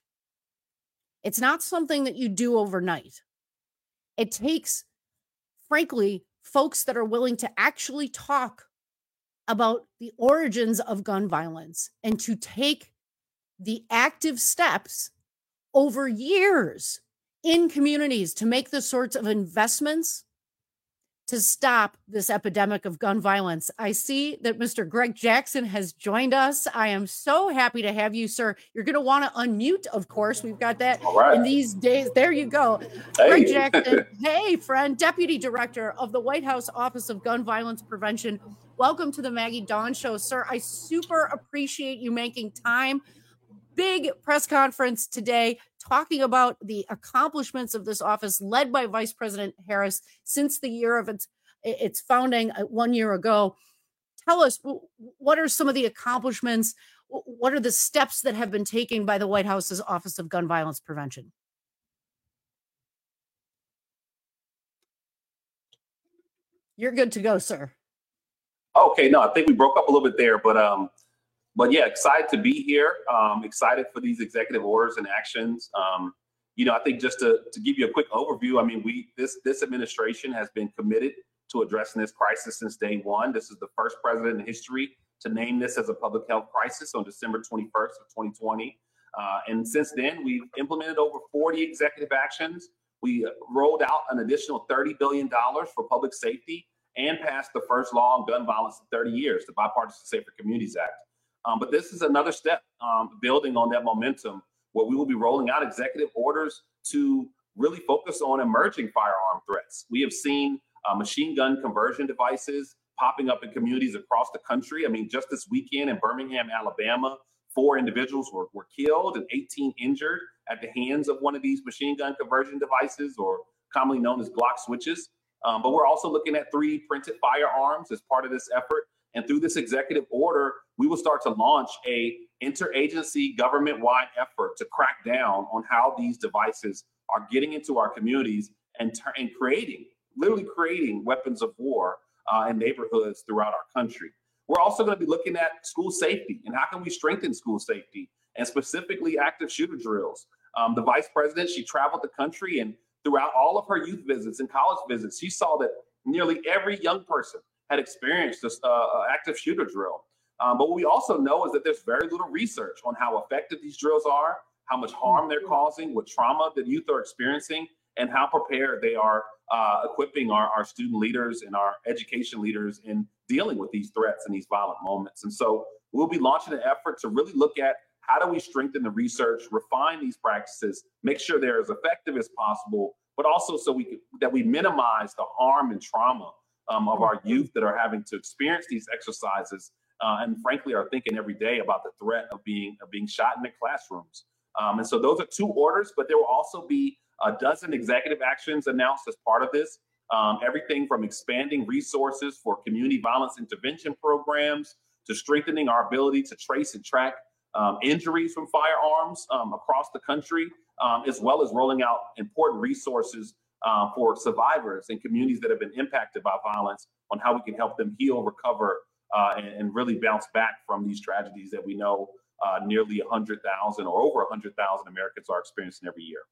It's not something that you do overnight. It takes, frankly, folks that are willing to actually talk about the origins of gun violence and to take the active steps over years in communities to make the sorts of investments to stop this epidemic of gun violence. I see that Mister Greg Jackson has joined us. I am so happy to have you, sir. You're going to want to unmute, of course. We've got that right in these days. There you go. Hey. Greg Jackson, hey, friend, Deputy Director of the White House Office of Gun Violence Prevention. Welcome to the Maggie Dawn Show, sir. I super appreciate you making time. Big press conference today talking about the accomplishments of this office led by Vice President Harris since the year of its its founding one year ago. Tell us, what are some of the accomplishments? What are the steps that have been taken by the White House's Office of Gun Violence Prevention? You're good to go, sir. Okay, no, I think we broke up a little bit there, but um, but yeah, excited to be here. Um, excited for these executive orders and actions. Um, you know, I think just to to give you a quick overview, I mean, we this this administration has been committed to addressing this crisis since day one. This is the first president in history to name this as a public health crisis on December twenty-first of twenty twenty. Uh, and since then, we've implemented over forty executive actions. We rolled out an additional thirty billion dollars for public safety and passed the first law on gun violence in thirty years, the Bipartisan Safer Communities Act. Um, but this is another step um, building on that momentum, where we will be rolling out executive orders to really focus on emerging firearm threats. We have seen uh, machine gun conversion devices popping up in communities across the country. I mean, just this weekend in Birmingham, Alabama, four individuals were, were killed and eighteen injured at the hands of one of these machine gun conversion devices, or commonly known as Glock switches. Um, but we're also looking at three printed firearms as part of this effort. And through this executive order, we will start to launch a interagency government-wide effort to crack down on how these devices are getting into our communities and, ter- and creating, literally creating weapons of war uh, in neighborhoods throughout our country. We're also going to be looking at school safety and how can we strengthen school safety, and specifically active shooter drills. Um, the vice president, she traveled the country, and throughout all of her youth visits and college visits, she saw that nearly every young person had experienced this uh, active shooter drill. Um, but what we also know is that there's very little research on how effective these drills are, how much harm they're causing, what trauma that youth are experiencing, and how prepared they are uh, equipping our, our student leaders and our education leaders in dealing with these threats and these violent moments. And so we'll be launching an effort to really look at how do we strengthen the research, refine these practices, make sure they're as effective as possible, but also so we can, that we minimize the harm and trauma um, of our youth that are having to experience these exercises uh, and frankly are thinking every day about the threat of being of being shot in their classrooms. Um, and so those are two orders, but there will also be a dozen executive actions announced as part of this. Um, everything from expanding resources for community violence intervention programs to strengthening our ability to trace and track um, injuries from firearms um, across the country, um, as well as rolling out important resources uh, for survivors and communities that have been impacted by violence on how we can help them heal, recover, uh, and, and really bounce back from these tragedies that we know uh, nearly one hundred thousand or over one hundred thousand Americans are experiencing every year.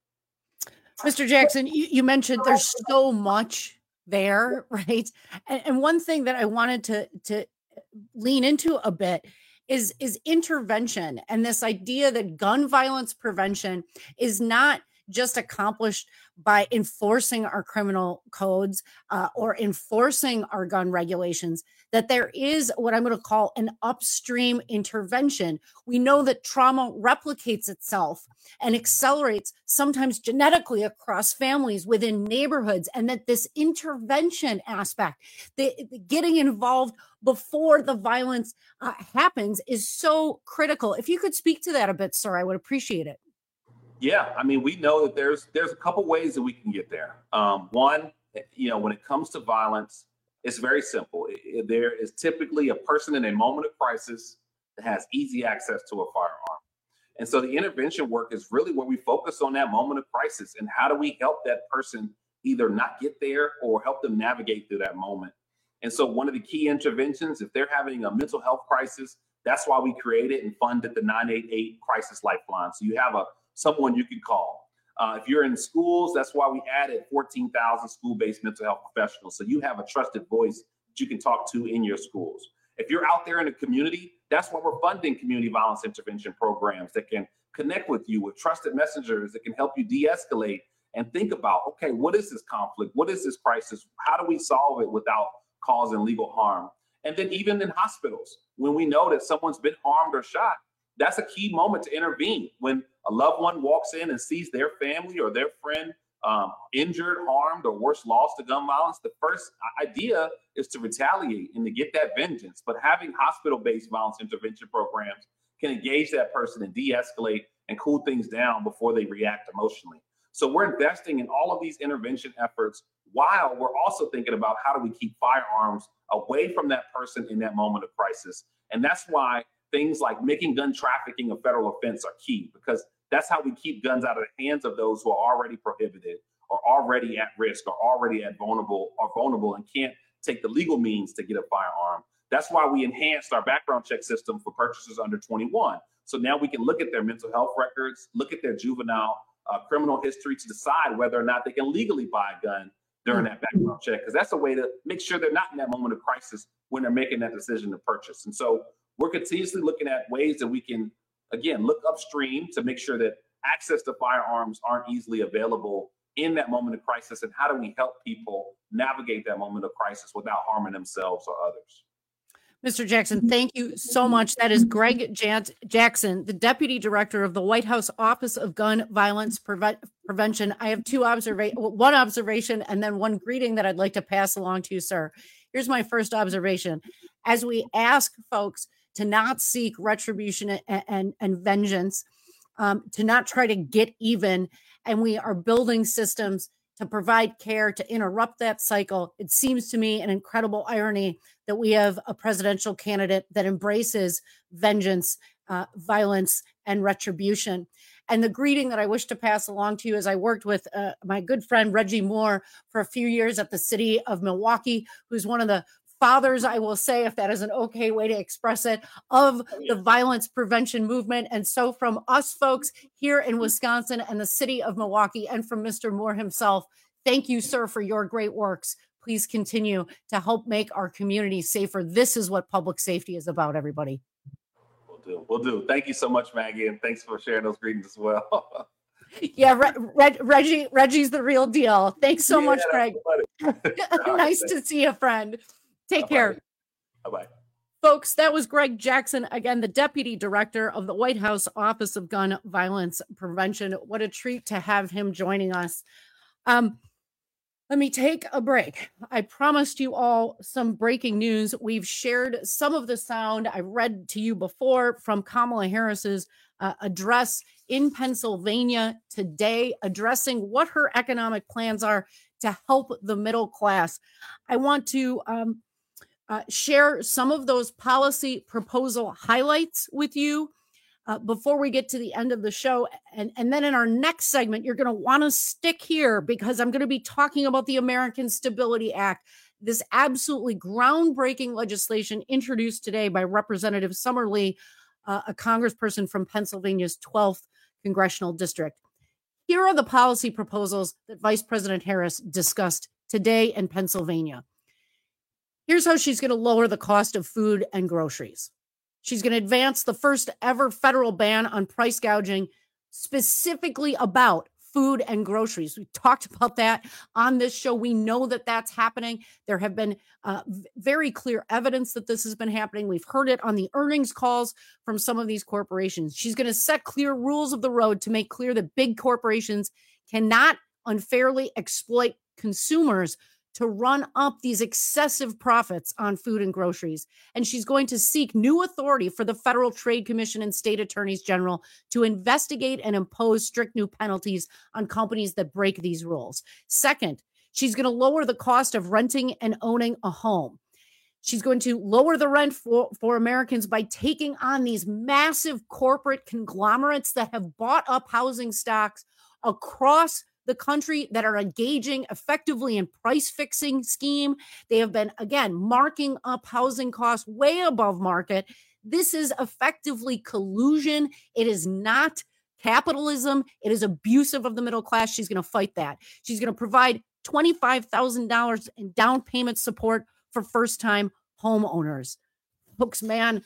Mister Jackson, you, you mentioned there's so much there, right? And, and one thing that I wanted to, to lean into a bit is, is intervention, and this idea that gun violence prevention is not just accomplished by enforcing our criminal codes uh, or enforcing our gun regulations, that there is what I'm going to call an upstream intervention. We know that trauma replicates itself and accelerates sometimes genetically across families within neighborhoods, and that this intervention aspect, the, the getting involved before the violence uh, happens, is so critical. If you could speak to that a bit, sir, I would appreciate it. Yeah, I mean, we know that there's there's a couple ways that we can get there. Um, one, you know, when it comes to violence, it's very simple. It, there is typically a person in a moment of crisis that has easy access to a firearm. And so the intervention work is really where we focus on that moment of crisis and how do we help that person either not get there or help them navigate through that moment. And so one of the key interventions, if they're having a mental health crisis, that's why we created and funded the nine eight eight Crisis Lifeline. So you have a someone you can call. Uh, if you're in schools, that's why we added fourteen thousand school-based mental health professionals. So you have a trusted voice that you can talk to in your schools. If you're out there in the community, that's why we're funding community violence intervention programs that can connect with you with trusted messengers that can help you de-escalate and think about, okay, what is this conflict? What is this crisis? How do we solve it without causing legal harm? And then even in hospitals, when we know that someone's been harmed or shot, that's a key moment to intervene. When a loved one walks in and sees their family or their friend um, injured, harmed, or worse, lost to gun violence, the first idea is to retaliate and to get that vengeance. But having hospital-based violence intervention programs can engage that person and de-escalate and cool things down before they react emotionally. So we're investing in all of these intervention efforts while we're also thinking about how do we keep firearms away from that person in that moment of crisis. And that's why things like making gun trafficking a federal offense are key, because that's how we keep guns out of the hands of those who are already prohibited or already at risk or already at vulnerable or vulnerable and can't take the legal means to get a firearm. That's why we enhanced our background check system for purchasers under twenty-one. So now we can look at their mental health records, look at their juvenile uh, criminal history to decide whether or not they can legally buy a gun during that background check, because that's a way to make sure they're not in that moment of crisis when they're making that decision to purchase. And so we're continuously looking at ways that we can again, look upstream to make sure that access to firearms aren't easily available in that moment of crisis, and how do we help people navigate that moment of crisis without harming themselves or others? Mister Jackson, thank you so much. That is Greg Jan- Jackson, the Deputy Director of the White House Office of Gun Violence Preve- Prevention. I have two observa- one observation and then one greeting that I'd like to pass along to you, sir. Here's my first observation. As we ask folks to not seek retribution and, and, and vengeance, um, to not try to get even, and we are building systems to provide care, to interrupt that cycle, it seems to me an incredible irony that we have a presidential candidate that embraces vengeance, uh, violence, and retribution. And the greeting that I wish to pass along to you is I worked with uh, my good friend Reggie Moore for a few years at the city of Milwaukee, who's one of the fathers, I will say, if that is an okay way to express it, of the violence prevention movement. And so from us folks here in Wisconsin and the city of Milwaukee, and from Mister Moore himself, thank you, sir, for your great works. Please continue to help make our community safer. This is what public safety is about, everybody. We'll do. We'll do. Thank you so much, Maggie, and thanks for sharing those greetings as well. Yeah, Re- Reg- Reggie, Reggie's the real deal. Thanks so Yeah, much, Greg. Nice right, to see you, friend. Take Bye-bye. care. Bye-bye. Folks, that was Greg Jackson, again, the Deputy Director of the White House Office of Gun Violence Prevention. What a treat to have him joining us. Um, let me take a break. I promised you all some breaking news. We've shared some of the sound I read to you before from Kamala Harris's uh, address in Pennsylvania today, addressing what her economic plans are to help the middle class. I want to um, uh, share some of those policy proposal highlights with you uh, before we get to the end of the show. And, and then in our next segment, you're going to want to stick here because I'm going to be talking about the American Stability Act, this absolutely groundbreaking legislation introduced today by Representative Summer Lee, uh, a congressperson from Pennsylvania's twelfth congressional district. Here are the policy proposals that Vice President Harris discussed today in Pennsylvania. Here's how she's going to lower the cost of food and groceries. She's going to advance the first ever federal ban on price gouging, specifically about food and groceries. We talked about that on this show. We know that that's happening. There have been uh, very clear evidence that this has been happening. We've heard it on the earnings calls from some of these corporations. She's going to set clear rules of the road to make clear that big corporations cannot unfairly exploit consumers to run up these excessive profits on food and groceries. And she's going to seek new authority for the Federal Trade Commission and state attorneys general to investigate and impose strict new penalties on companies that break these rules. Second, she's going to lower the cost of renting and owning a home. She's going to lower the rent for, for Americans by taking on these massive corporate conglomerates that have bought up housing stocks across the country that are engaging effectively in price fixing scheme. They have been, again, marking up housing costs way above market. This is effectively collusion. It is not capitalism. It is abusive of the middle class. She's going to fight that. She's going to provide twenty-five thousand dollars in down payment support for first-time homeowners. Folks, man,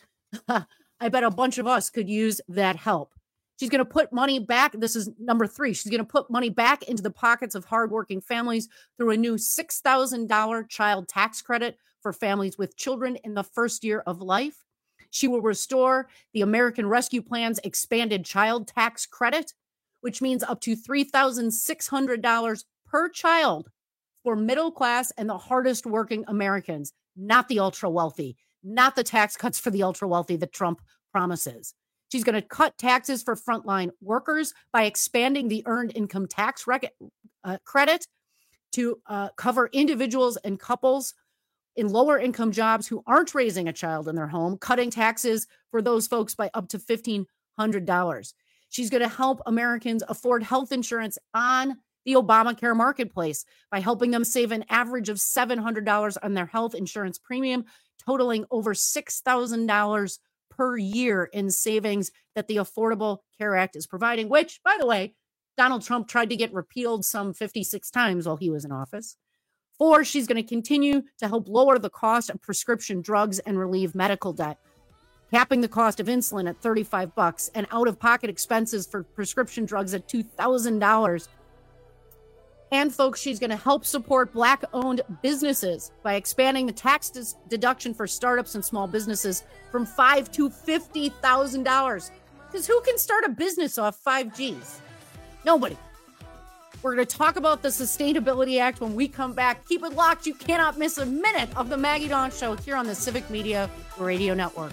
I bet a bunch of us could use that help. She's going to put money back. This is number three. She's going to put money back into the pockets of hardworking families through a new six thousand dollars child tax credit for families with children in the first year of life. She will restore the American Rescue Plan's expanded child tax credit, which means up to three thousand six hundred dollars per child for middle class and the hardest working Americans, not the ultra wealthy, not the tax cuts for the ultra wealthy that Trump promises. She's going to cut taxes for frontline workers by expanding the earned income tax rec- uh, credit to uh, cover individuals and couples in lower income jobs who aren't raising a child in their home, cutting taxes for those folks by up to fifteen hundred dollars. She's going to help Americans afford health insurance on the Obamacare marketplace by helping them save an average of seven hundred dollars on their health insurance premium, totaling over six thousand dollars per year in savings that the Affordable Care Act is providing, which, by the way, Donald Trump tried to get repealed some fifty-six times while he was in office. Four, she's going to continue to help lower the cost of prescription drugs and relieve medical debt. capping the cost of insulin at thirty-five bucks, and out-of-pocket expenses for prescription drugs at two thousand dollars. And folks, she's going to help support Black-owned businesses by expanding the tax dis- deduction for startups and small businesses from five to fifty thousand dollars. Because who can start a business off five G's? Nobody. We're going to talk about the Sustainability Act when we come back. Keep it locked. You cannot miss a minute of the Maggie Dawn Show here on the Civic Media Radio Network.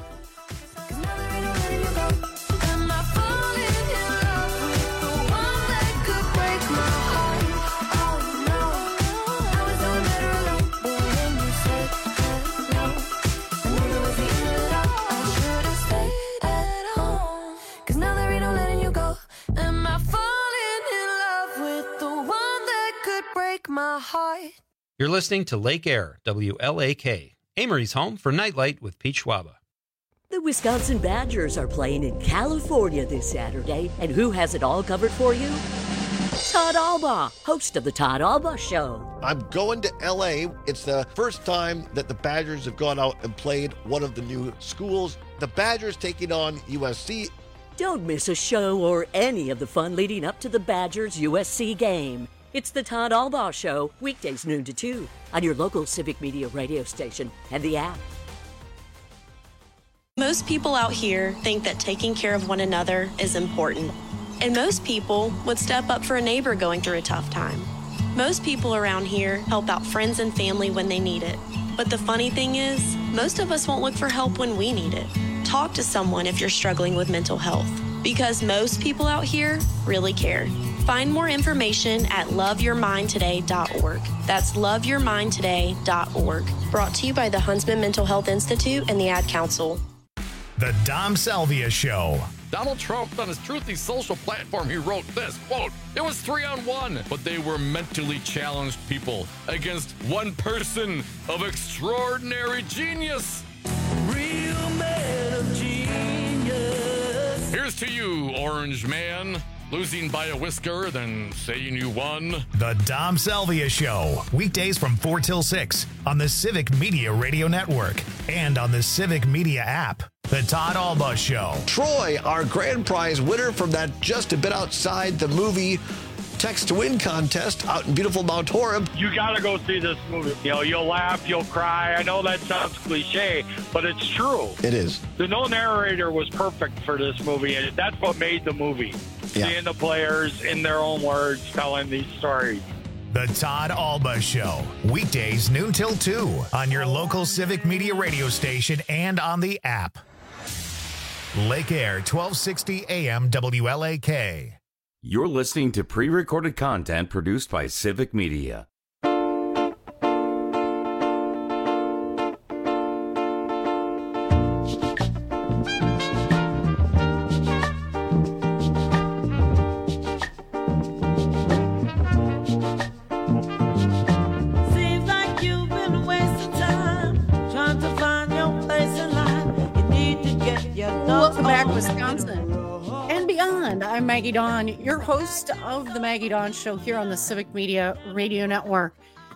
My heart. You're listening to Lake Air, W L A K, Amory's home for Nightlight with Pete Schwaba. The Wisconsin Badgers are playing in California this Saturday, and who has it all covered for you? Todd Alba, host of the Todd Alba Show. I'm going to L A. It's the first time that the Badgers have gone out and played one of the new schools. The Badgers taking on U S C. Don't miss a show or any of the fun leading up to the Badgers U S C game. It's the Todd Albaugh Show, weekdays noon to two, on your local Civic Media radio station and the app. Most people out here think that taking care of one another is important. And most people would step up for a neighbor going through a tough time. Most people around here help out friends and family when they need it. But the funny thing is, most of us won't look for help when we need it. Talk to someone if you're struggling with mental health, because most people out here really care. Find more information at love your mind today dot org. That's love your mind today dot org. Brought to you by the Huntsman Mental Health Institute and the Ad Council. The Dom Salvia Show. Donald Trump, on his Truthy social platform, he wrote this, quote, "It was three on one, but they were mentally challenged people against one person of extraordinary genius." Real man of genius. Here's to you, Orange Man. Losing by a whisker, then saying you won. The Dom Salvia Show. Weekdays from four till six on the Civic Media Radio Network and on the Civic Media app. The Todd Alba Show. Troy, our grand prize winner from that Just a Bit Outside the Movie Text to Win contest out in beautiful Mount Horeb. You got to go see this movie. You know, you'll laugh, you'll cry. I know that sounds cliche, but it's true. It is. The no narrator was perfect for this movie, and that's what made the movie. Yeah. Seeing the players in their own words telling these stories. The Todd Alba Show. Weekdays noon till two on your local Civic Media radio station and on the app. Lake Air, twelve sixty A M W L A K. You're listening to pre-recorded content produced by Civic Media. Seems like you've been wasting time trying to find your place in life. You need to get your Welcome back, Wisconsin and beyond. I'm Maggie Dawn, your host of the Maggie Dawn Show here on the Civic Media Radio Network.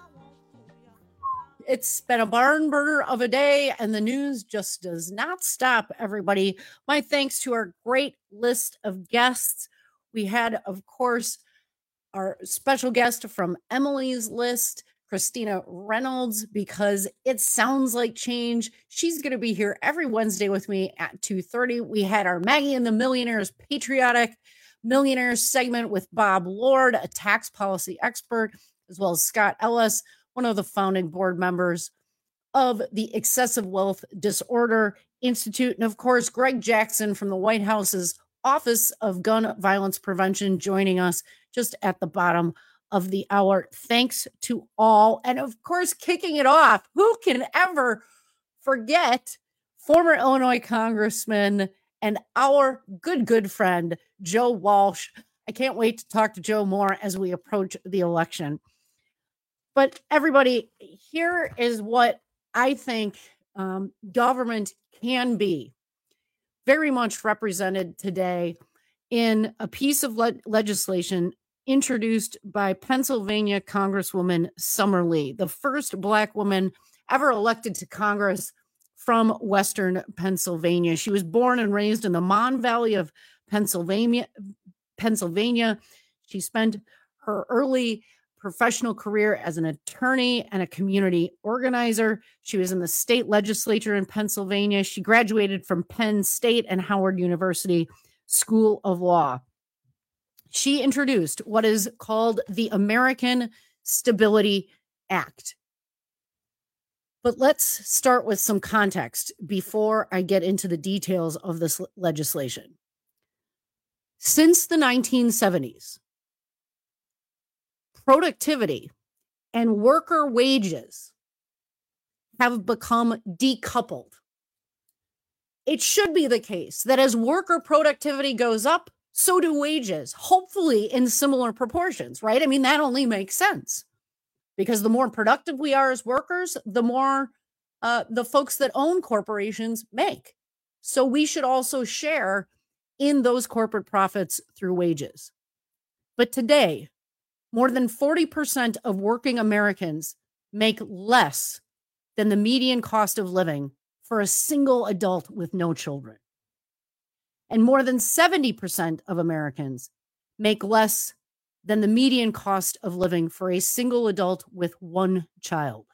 It's been a barn burner of a day, and the news just does not stop, everybody. My thanks to our great list of guests. We had, of course, our special guest from Emily's List, Christina Reynolds, because it sounds like change. She's going to be here every Wednesday with me at two thirty. We had our Maggie and the Millionaires Patriotic Millionaires segment with Bob Lord, a tax policy expert, as well as Scott Ellis, one of the founding board members of the Excessive Wealth Disorder Institute. And of course, Greg Jackson from the White House's Office of Gun Violence Prevention joining us just at the bottom of the hour. Thanks to all. And of course, kicking it off, who can ever forget former Illinois Congressman and our good, good friend, Joe Walsh. I can't wait to talk to Joe more as we approach the election. But everybody, here is what I think um, government can be very much represented today in a piece of le- legislation introduced by Pennsylvania Congresswoman Summer Lee, the first Black woman ever elected to Congress from Western Pennsylvania. She was born and raised in the Mon Valley of Pennsylvania. Pennsylvania. She spent her early professional career as an attorney and a community organizer. She was in the state legislature in Pennsylvania. She graduated from Penn State and Howard University School of Law. She introduced what is called the American Stability Act. But let's start with some context before I get into the details of this legislation. Since the nineteen seventies, productivity and worker wages have become decoupled. It should be the case that as worker productivity goes up, so do wages, hopefully in similar proportions, right? I mean, that only makes sense because the more productive we are as workers, the more uh, the folks that own corporations make. So we should also share in those corporate profits through wages. But today, more than forty percent of working Americans make less than the median cost of living for a single adult with no children. And more than seventy percent of Americans make less than the median cost of living for a single adult with one child.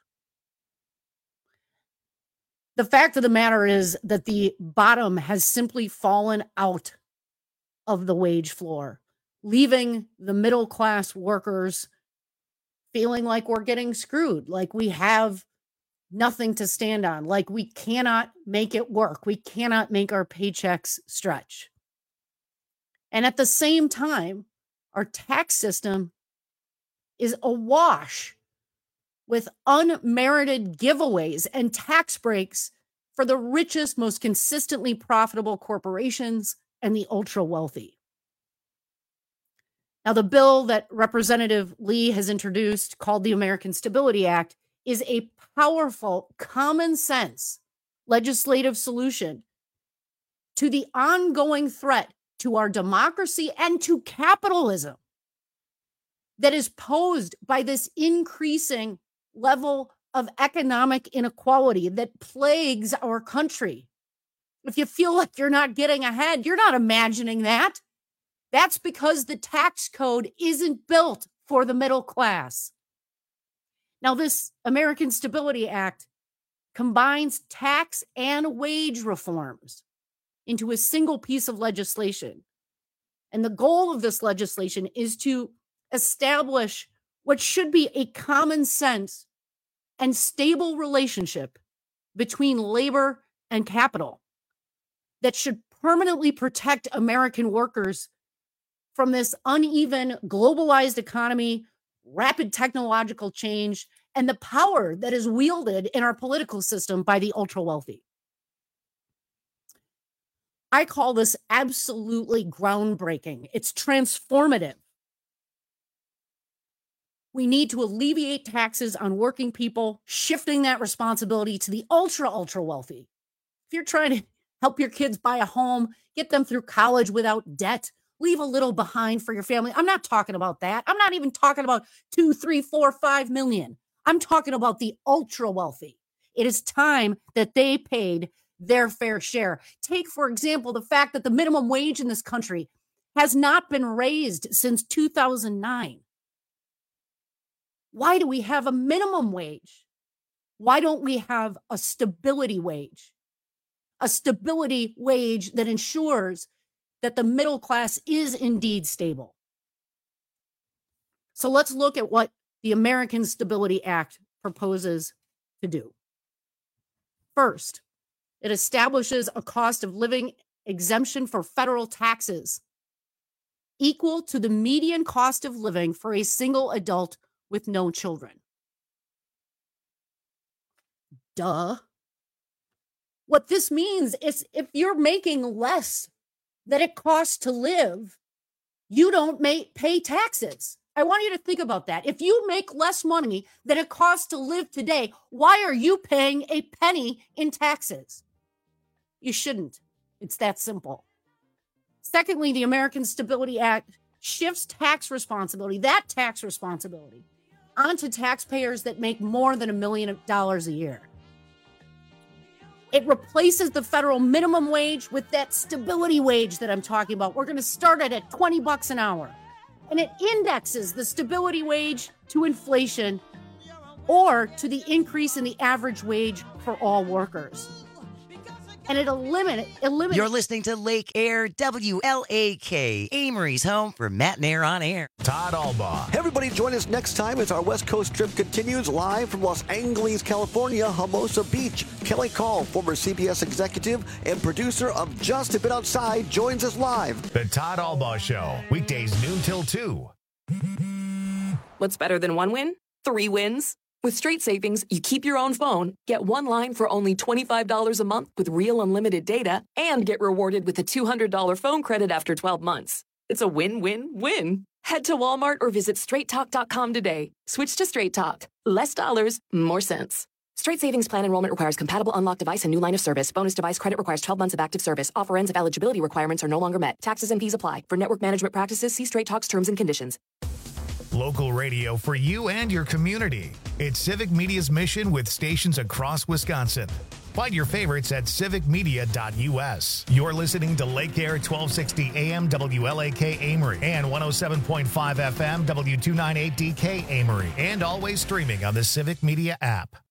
The fact of the matter is that the bottom has simply fallen out of the wage floor, leaving the middle class workers feeling like we're getting screwed, like we have nothing to stand on, like we cannot make it work. We cannot make our paychecks stretch. And at the same time, our tax system is awash with unmerited giveaways and tax breaks for the richest, most consistently profitable corporations and the ultra wealthy. Now, the bill that Representative Lee has introduced, called the American Stability Act, is a powerful, common sense legislative solution to the ongoing threat to our democracy and to capitalism that is posed by this increasing level of economic inequality that plagues our country. If you feel like you're not getting ahead, you're not imagining that. That's because the tax code isn't built for the middle class. Now, this American Stability Act combines tax and wage reforms into a single piece of legislation. And the goal of this legislation is to establish what should be a common sense and stable relationship between labor and capital that should permanently protect American workers from this uneven, globalized economy, rapid technological change, and the power that is wielded in our political system by the ultra wealthy. I call this absolutely groundbreaking. It's transformative. We need to alleviate taxes on working people, shifting that responsibility to the ultra, ultra wealthy. If you're trying to help your kids buy a home, get them through college without debt, leave a little behind for your family. I'm not talking about that. I'm not even talking about two, three, four, five million. I'm talking about the ultra wealthy. It is time that they paid their fair share. Take, for example, the fact that the minimum wage in this country has not been raised since two thousand nine. Why do we have a minimum wage? Why don't we have a stability wage? A stability wage that ensures that the middle class is indeed stable. So let's look at what the American Stability Act proposes to do. First, it establishes a cost of living exemption for federal taxes equal to the median cost of living for a single adult with no children. Duh. What this means is if you're making less than it costs to live, you don't make, pay taxes. I want you to think about that. If you make less money than it costs to live today, why are you paying a penny in taxes? You shouldn't. It's that simple. Secondly, the American Stability Act shifts tax responsibility, that tax responsibility, onto taxpayers that make more than a million dollars a year. It replaces the federal minimum wage with that stability wage that I'm talking about. We're going to start it at twenty bucks an hour. And it indexes the stability wage to inflation or to the increase in the average wage for all workers. And it eliminate, eliminate. You're listening to Lake Air W L A K, Amory's home for Matt and Air on Air. Todd Albaugh. Everybody join us next time as our West Coast trip continues live from Los Angeles, California, Hermosa Beach. Kelly Call, former C B S executive and producer of Just a Bit Outside, joins us live. The Todd Albaugh Show, weekdays noon till two. What's better than one win? Three wins. With Straight Savings, you keep your own phone, get one line for only twenty-five dollars a month with real unlimited data, and get rewarded with a two hundred dollars phone credit after twelve months. It's a win-win-win. Head to Walmart or visit straight talk dot com today. Switch to Straight Talk. Less dollars, more sense. Straight Savings Plan enrollment requires compatible unlocked device and new line of service. Bonus device credit requires twelve months of active service. Offer ends if eligibility requirements are no longer met. Taxes and fees apply. For network management practices, see Straight Talk's terms and conditions. Local radio for you and your community. It's Civic Media's mission with stations across Wisconsin. Find your favorites at civic media dot u s. You're listening to Lake Air twelve sixty A M W L A K Amory and one oh seven point five F M W two ninety-eight D K Amory, and always streaming on the Civic Media app.